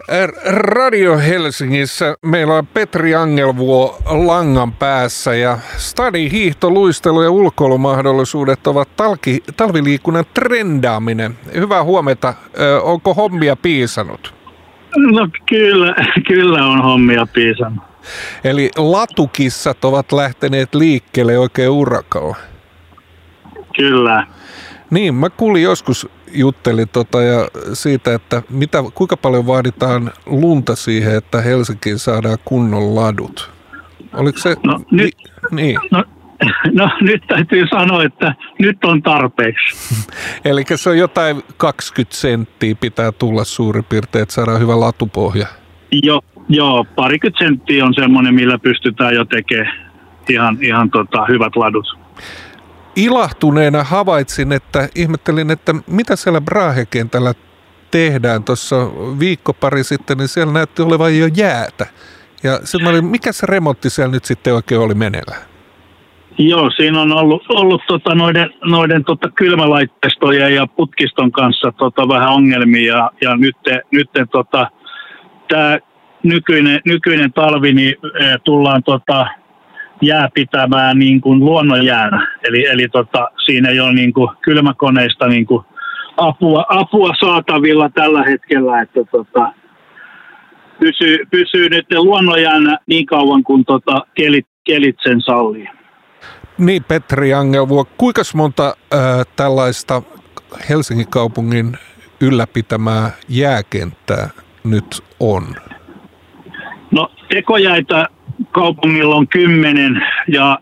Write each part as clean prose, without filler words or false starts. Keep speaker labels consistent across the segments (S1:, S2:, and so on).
S1: Radio Helsingissä meillä on Petri Angelvuo langan päässä ja stadin hiihto, luistelu ja ulkoilumahdollisuudet ovat talviliikunnan trendaaminen. Hyvää huomenta. Onko hommia piisannut?
S2: No kyllä on hommia piisannut.
S1: Eli latukissat ovat lähteneet liikkeelle oikein urakalla.
S2: Kyllä.
S1: Niin, mä kuulin joskus, juttelin ja siitä, että kuinka paljon vaaditaan lunta siihen, että Helsinkiin saadaan kunnon ladut. Oliko se... Niin.
S2: No nyt täytyy sanoa, että nyt on tarpeeksi.
S1: Eli se on jotain 20 senttiä pitää tulla suurin piirtein, että saadaan hyvä latupohja.
S2: Joo, parikymmentä senttiä on semmoinen, millä pystytään jo tekemään ihan hyvät ladut.
S1: Ilahtuneena ihmettelin, että mitä siellä Brahe-kentällä tehdään. Tuossa viikko pari sitten, niin siellä näytti olevan jo jäätä. Ja sitten mä olin, mikä se remontti siellä nyt sitten oikein oli meneillään?
S2: Joo, siinä on ollut noiden kylmälaitteistojen ja putkiston kanssa vähän ongelmia. Ja nyt tämä nykyinen talvi niin tullaan jää pitämään niin kuin luonnonjäänä. Eli siinä ei ole niin kuin kylmäkoneista niin kuin apua saatavilla tällä hetkellä, että pysyy nyt luonnonjäänä niin kauan kuin kelit sen sallii.
S1: Niin, Petri Angelvuo, kuinka monta tällaista Helsingin kaupungin ylläpitämää jääkenttää nyt on?
S2: No, tekojäitä kaupungilla on 10 ja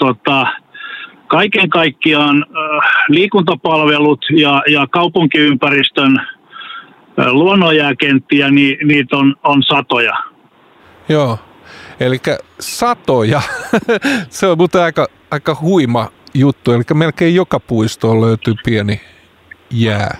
S2: kaiken kaikkiaan liikuntapalvelut ja kaupunkiympäristön luonnonjääkenttiä, niin niitä on satoja.
S1: Joo, eli satoja. Se on muuten aika huima juttu, eli melkein joka puistoon löytyy pieni jää.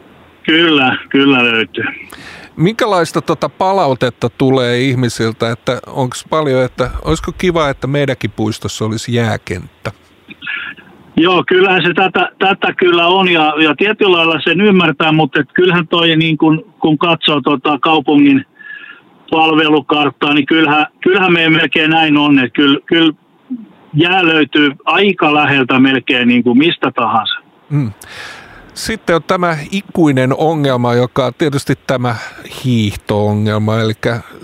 S2: Kyllä löytyy.
S1: Minkälaista palautetta tulee ihmisiltä, että onko paljon, että olisiko kiva, että meidänkin puistossa olisi jääkenttä?
S2: Joo, kyllähän se tätä kyllä on ja tietyllä lailla sen ymmärtää, mutta kyllähän toi niin kun katsoo kaupungin palvelukarttaa, niin kyllähän meidän melkein näin on, että kyllä jää löytyy aika läheltä melkein niin kuin mistä tahansa.
S1: Sitten on tämä ikuinen ongelma, joka on tietysti tämä hiihto-ongelma, eli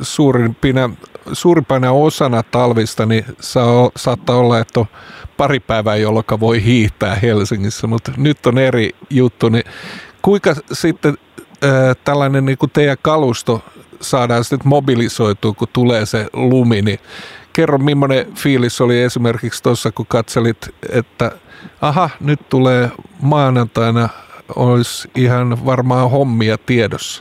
S1: suurimpana osana talvista niin saattaa olla, että on pari päivää, jolloin voi hiihtää Helsingissä, mutta nyt on eri juttu, niin kuinka sitten tällainen niin kuin teidän kalusto saadaan sitten mobilisoitua, kun tulee se lumi, niin kerro, millainen fiilis oli esimerkiksi tuossa, kun katselit, että nyt tulee maanantaina, olisi ihan varmaan hommia tiedossa.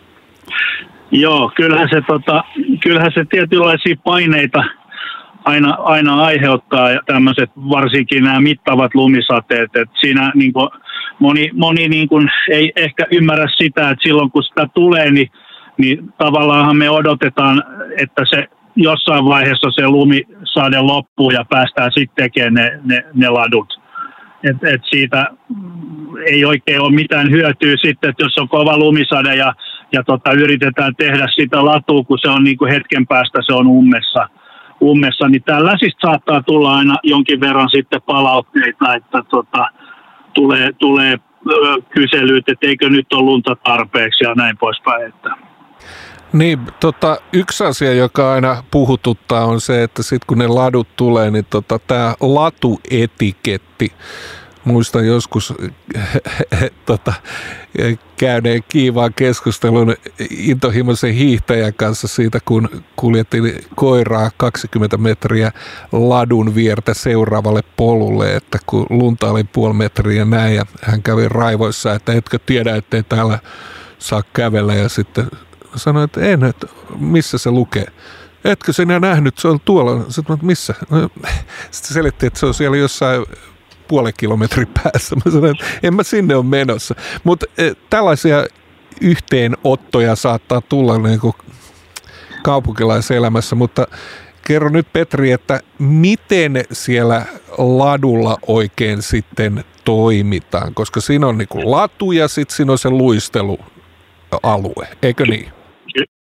S2: Joo, kyllähän se tietynlaisia paineita aina aiheuttaa tämmöiset, varsinkin nämä mittavat lumisateet. Et siinä niin kuin moni niin kuin ei ehkä ymmärrä sitä, että silloin kun sitä tulee, niin tavallaanhan me odotetaan, että se jossain vaiheessa se lumisade loppuu ja päästään sitten tekemään ne ladut. Et siitä ei oikein ole mitään hyötyä sitten, että jos on kova lumisade ja yritetään tehdä sitä latua, kun se on niin kuin hetken päästä se on ummessa, niin tällaisista saattaa tulla aina jonkin verran sitten palautteita, että tulee kyselyt, että eikö nyt ole lunta tarpeeksi ja näin poispäin. Että.
S1: Niin, yksi asia, joka aina puhututtaa on se, että sitten kun ne ladut tulee, niin tämä latuetiketti, muistan joskus käyneen kiivaan keskustelun intohimoisen hiihtäjän kanssa siitä, kun kuljettiin koiraa 20 metriä ladun viertä seuraavalle polulle, että kun lunta oli 0,5 metriä näin, ja hän kävi raivoissa, että etkö tiedä, ettei täällä saa kävellä, ja sitten sanoin, että en, että missä se lukee. Etkö sinä nähnyt, se on tuolla. Sitten missä? Sitten selitti, että se on siellä jossain 0,5 kilometrin päässä. Mä sanoin, että en mä sinne ole menossa. Mutta tällaisia yhteenottoja saattaa tulla niin kuin kaupunkilaiselämässä, mutta kerro nyt Petri, että miten siellä ladulla oikein sitten toimitaan, koska siinä on niin kuin latu ja sitten siinä on se luistelualue, eikö niin?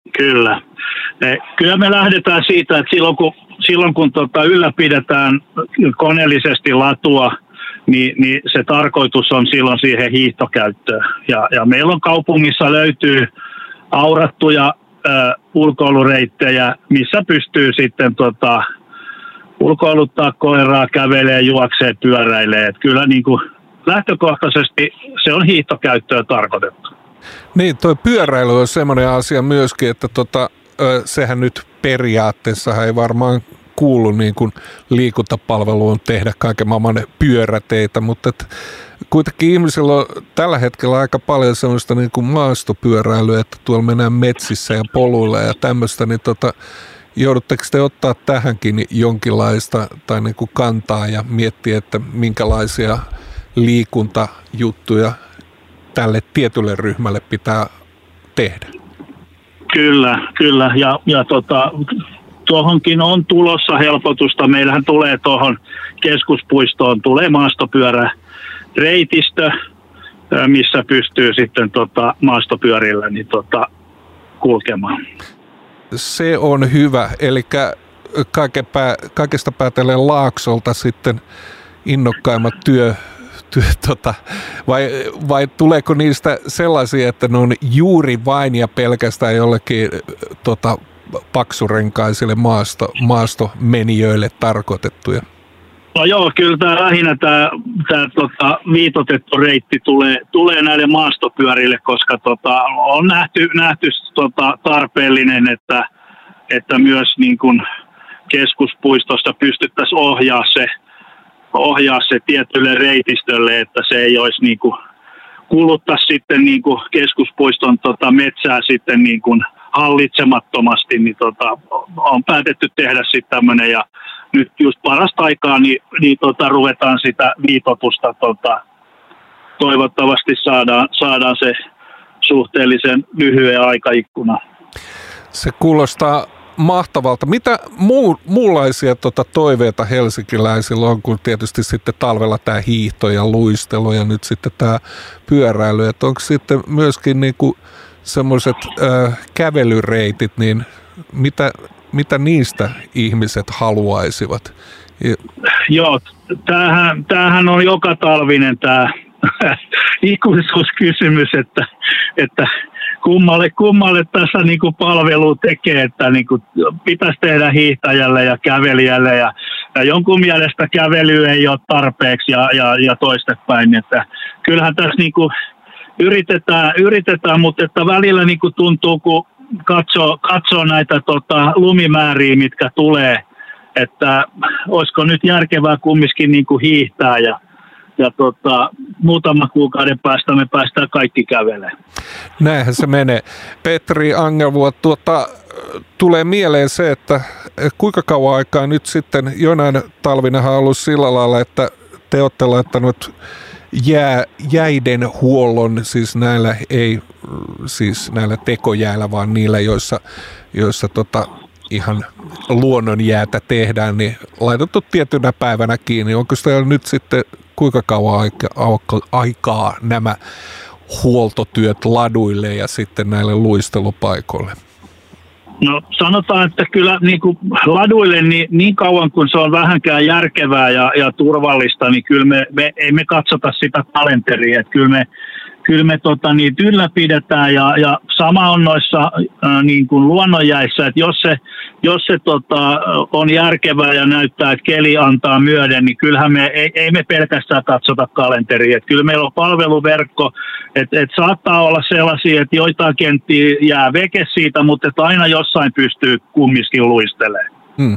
S2: Kyllä. Kyllä me lähdetään siitä, että silloin kun ylläpidetään koneellisesti latua, niin se tarkoitus on silloin siihen hiihtokäyttöön. Ja meillä on kaupungissa löytyy aurattuja ulkoilureittejä, missä pystyy sitten ulkoiluttaa koiraa, kävelee, juoksee, pyöräilee. Et kyllä niin kuin lähtökohtaisesti se on hiihtokäyttöön tarkoitettu.
S1: Niin, tuo pyöräily on semmoinen asia myöskin, että sehän nyt periaatteessa ei varmaan kuulu niin kuin liikuntapalveluun tehdä kaiken maailman pyöräteitä, mutta kuitenkin ihmisillä on tällä hetkellä aika paljon semmoista niin kuin maastopyöräilyä, että tuolla mennään metsissä ja poluilla ja tämmöistä, niin joudutteko te ottaa tähänkin jonkinlaista tai niin kuin kantaa ja miettiä, että minkälaisia liikuntajuttuja tälle tietylle ryhmälle pitää tehdä?
S2: Kyllä. Ja tuohonkin on tulossa helpotusta. Meillähän tulee tuohon keskuspuistoon tulee maastopyöräreitistö, missä pystyy sitten maastopyörillä niin kulkemaan. Se
S1: on hyvä. Eli kaikesta päätellen Laaksolta sitten innokkaimmat vai tuleeko niistä sellaisia, että ne on juuri vain ja pelkästään jollekin paksurenkaisille maastomenijöille tarkoitettuja?
S2: No joo, kyllä lähinnä tämä viitotettu reitti tulee näille maastopyörille, koska on nähty tarpeellinen, että myös niin kuin keskuspuistosta pystyttäisiin ohjaa se tietylle reitistölle, että se ei olisi niin kuin kuluttaa sitten niin kuin keskuspuiston metsää sitten niin kuin hallitsemattomasti, niin on päätetty tehdä sitten tämmöinen, ja nyt just parasta aikaa niin ruvetaan sitä viitotusta toivottavasti saadaan se suhteellisen lyhyen aikaikkuna.
S1: Se kuulostaa mahtavalta. Mitä muunlaisia toiveita helsinkiläisillä on, kun tietysti sitten talvella tämä hiihto ja luistelu ja nyt sitten tämä pyöräily, että onko sitten myöskin niinku semmoiset kävelyreitit, niin mitä niistä ihmiset haluaisivat?
S2: Joo, tämähän on joka talvinen tämä ikuisuuskysymys, että kummalle tässä niinku palvelu tekee, että niinku pitäisi tehdä hiihtäjälle ja kävelijälle ja jonkun mielestä kävely ei ole tarpeeksi ja toistepäin, että kyllähän tässä niinku yritetään, mutta että välillä niinku tuntuu, kun katsoo näitä lumimääriä, mitkä tulee, että olisiko nyt järkevää kumminkin niinku hiihtää ja muutama kuukauden päästä me päästään kaikki kävelemään.
S1: Näinhän se menee. Petri Angervuot, tulee mieleen se, että kuinka kauan aikaa nyt sitten, jonain talvinahan on ollut sillä lailla, että te olette laittanut jäiden huollon, siis näillä ei siis näillä tekojäällä, vaan niillä, joissa ihan luonnonjäätä tehdään, niin laitettu tietynä päivänä kiinni. Onko siellä nyt sitten kuinka kauan aikaa nämä huoltotyöt laduille ja sitten näille luistelupaikoille?
S2: No sanotaan, että kyllä niin kuin laduille niin kauan kun se on vähänkään järkevää ja turvallista, niin kyllä me ei me katsota sitä kalenteria, että kyllä me niitä ylläpidetään ja sama on noissa niin kuin luonnonjäissä, että jos se on järkevää ja näyttää, että keli antaa myöden, niin kyllähän me ei me pelkästään katsota kalenteria, että kyllä meillä on palveluverkko, että saattaa olla sellaisia, että joitain kenttiä jää veke siitä, mutta että aina jossain pystyy kumminkin luistelemaan.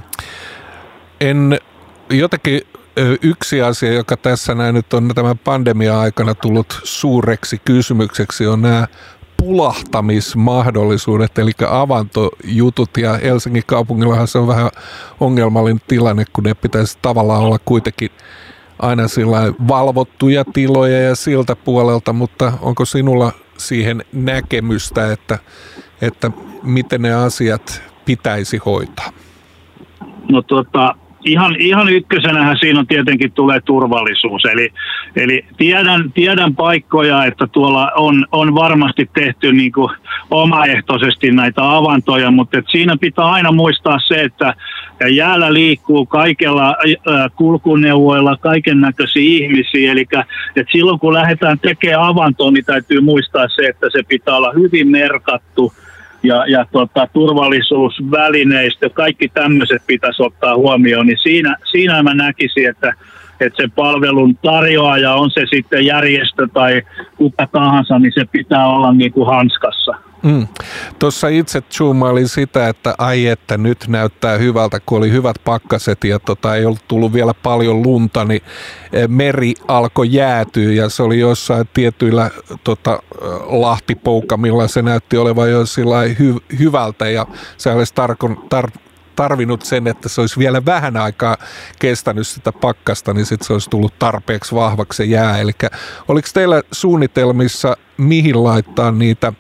S1: Jotenkin yksi asia, joka tässä näin nyt on tämän pandemia-aikana tullut suureksi kysymykseksi, on nämä pulahtamismahdollisuudet, eli avantojutut, ja Helsingin kaupungillahan se on vähän ongelmallinen tilanne, kun ne pitäisi tavallaan olla kuitenkin aina sillä valvottuja tiloja ja siltä puolelta, mutta onko sinulla siihen näkemystä, että miten ne asiat pitäisi hoitaa?
S2: No ihan ykkösenähän siinä on tietenkin tulee turvallisuus. Eli tiedän paikkoja, että tuolla on varmasti tehty niin kuin omaehtoisesti näitä avantoja, mutta siinä pitää aina muistaa se, että jäällä liikkuu kaikilla kulkuneuvoilla kaiken näköisiä ihmisiä. Eli että silloin kun lähdetään tekemään avantoa, niin täytyy muistaa se, että se pitää olla hyvin merkattu. Ja turvallisuusvälineistö, kaikki tämmöiset pitäisi ottaa huomioon, niin siinä mä näkisin, että se palvelun tarjoaja, on se sitten järjestö tai kuka tahansa, niin se pitää olla niin kuin hanskassa.
S1: Tuossa itse zoomailin sitä, että että nyt näyttää hyvältä, kun oli hyvät pakkaset ja ei ollut tullut vielä paljon lunta, niin meri alkoi jäätyä ja se oli jossain tietyillä lahtipoukamilla, se näytti olevan jo hyvältä ja se olisi tarvinnut sen, että se olisi vielä vähän aikaa kestänyt sitä pakkasta, niin sitten se olisi tullut tarpeeksi vahvaksi se jää. Eli oliko teillä suunnitelmissa mihin laittaa niitä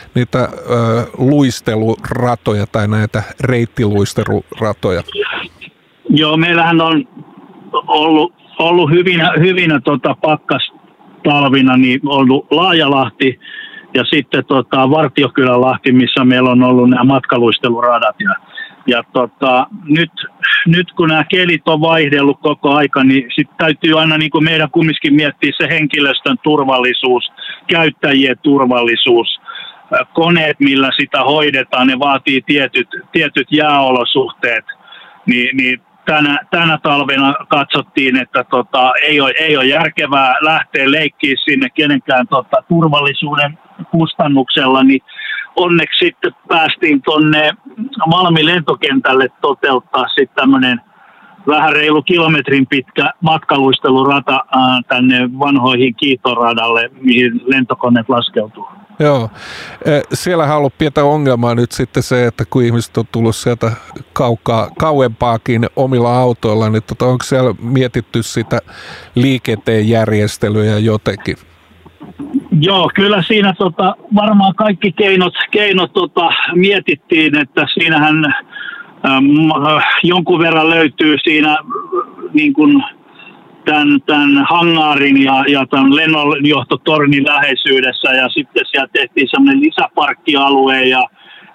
S1: luisteluratoja tai näitä reittiluisteluratoja?
S2: Joo, meillähän on ollut hyvinä pakkastalvina niin ollut Laajalahti ja sitten Vartiokylänlahti, missä meillä on ollut nämä matkaluisteluradat. Ja nyt kun nämä kelit on vaihdellut koko aika, niin sitten täytyy aina niin kuin meidän kumminkin miettiä se henkilöstön turvallisuus, käyttäjien turvallisuus, koneet, millä sitä hoidetaan, ne vaatii tietyt jääolosuhteet, niin tänä talvena katsottiin, että ei ole järkevää lähteä leikkiä sinne kenenkään turvallisuuden kustannuksella, niin onneksi sitten päästiin tuonne Malmin lentokentälle toteuttaa sitten tämmöinen vähän reilu kilometrin pitkä matkaluistelurata tänne vanhoihin kiitoradalle, mihin lentokoneet laskeutuu.
S1: Joo. Siellähän on ollut pientä ongelmaa nyt sitten se, että kun ihmiset on tullut sieltä kauempaakin omilla autoilla, niin onko siellä mietitty sitä liikenteen järjestelyä jotenkin?
S2: Joo, kyllä siinä varmaan kaikki keinot mietittiin, että siinähän jonkun verran löytyy siinä niin kuin tämän hangaarin ja tämän lennonjohtotornin läheisyydessä ja sitten siellä tehtiin sellainen lisäparkkialue ja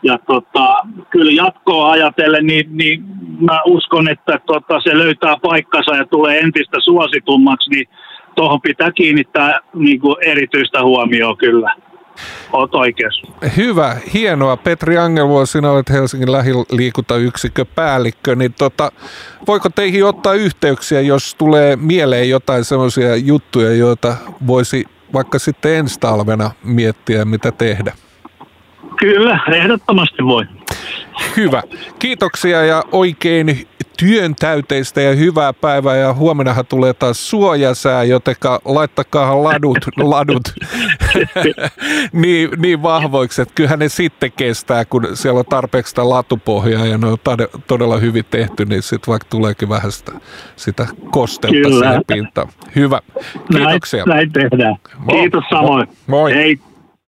S2: kyllä jatkoa ajatellen, niin mä uskon, että se löytää paikkansa ja tulee entistä suositummaksi, niin tuohon pitää kiinnittää niin kuin erityistä huomioon kyllä. Olet oikeassa.
S1: Hyvä, hienoa. Petri Angelvuo, sinä olet Helsingin lähiliikuntayksikön päällikkö, niin voiko teihin ottaa yhteyksiä, jos tulee mieleen jotain sellaisia juttuja, joita voisi vaikka sitten ensi talvena miettiä, mitä tehdä?
S2: Kyllä, ehdottomasti voi.
S1: Hyvä. Kiitoksia ja oikein työntäyteistä ja hyvää päivää ja huomennahan tulee taas suojasää, jotenka laittakaa ladut niin vahvoiksi, että kyllähän ne sitten kestää, kun siellä on tarpeeksi sitä latupohjaa ja ne on todella hyvin tehty, niin sitten vaikka tuleekin vähän sitä kosteutta siihen pintaan. Hyvä. Kiitoksia.
S2: Näin tehdään. Kiitos samoin.
S1: Moi.
S2: Hei.